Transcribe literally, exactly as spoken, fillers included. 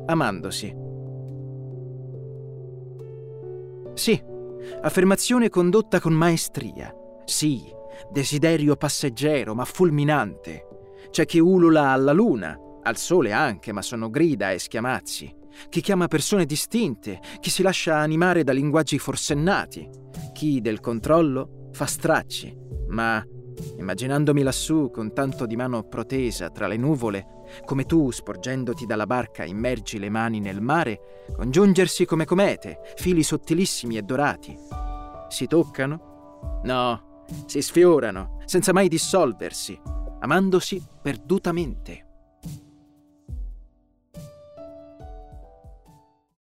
amandosi. Sì, affermazione condotta con maestria. Sì, desiderio passeggero ma fulminante. C'è chi ulula alla luna, al sole anche, ma sono grida e schiamazzi. Chi chiama persone distinte, chi si lascia animare da linguaggi forsennati, chi del controllo fa stracci, ma immaginandomi lassù con tanto di mano protesa tra le nuvole, come tu, sporgendoti dalla barca, immergi le mani nel mare, congiungersi come comete, fili sottilissimi e dorati. Si toccano? No, si sfiorano, senza mai dissolversi, amandosi perdutamente.